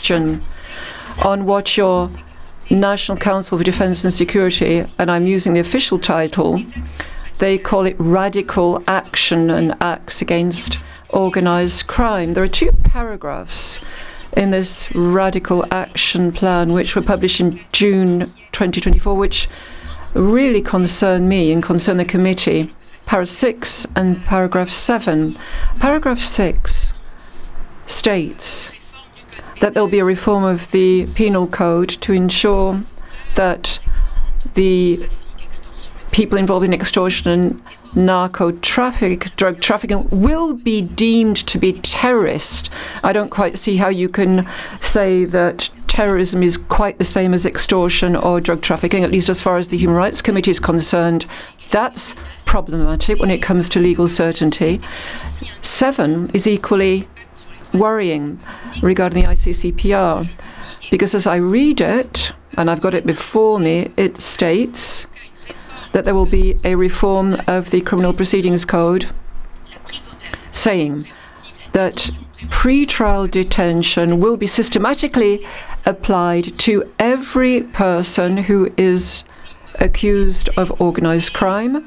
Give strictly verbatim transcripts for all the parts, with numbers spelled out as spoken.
question on what your National Council for Defence and Security, and I'm using the official title, they call it Radical Action and Acts Against Organised Crime. There are two paragraphs in this Radical Action Plan which were published in June twenty twenty-four, which really concern me and concern the committee. Paragraph six and paragraph seven. Paragraph six states that there will be a reform of the penal code to ensure that the people involved in extortion and narco traffic, drug trafficking, will be deemed to be terrorist. I don't quite see how you can say that terrorism is quite the same as extortion or drug trafficking, at least as far as the Human Rights Committee is concerned. That's problematic when it comes to legal certainty. Seven is equally worrying regarding the I C C P R, because as I read it, and I've got it before me, it states that there will be a reform of the Criminal Proceedings Code saying that pre-trial detention will be systematically applied to every person who is accused of organised crime.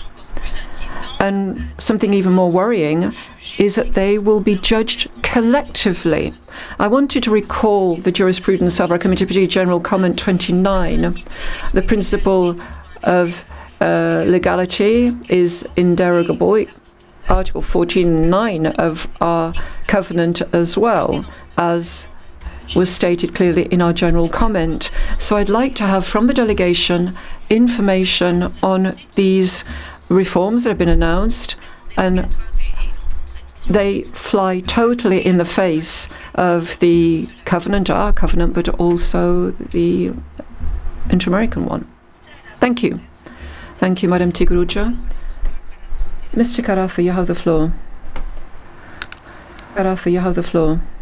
And something even more worrying is that they will be judged collectively. I wanted to recall the jurisprudence of our Committee, particularly General Comment twenty-nine. The principle of uh, legality is inderogable. Article fourteen point nine of our covenant as well, as was stated clearly in our general comment. So I'd like to have from the delegation information on these reforms that have been announced, and they fly totally in the face of the covenant, our covenant, but also the inter-American one. Thank you. Thank you, Madam Tigruja. Mister Carafa, you have the floor. Carafa, you have the floor.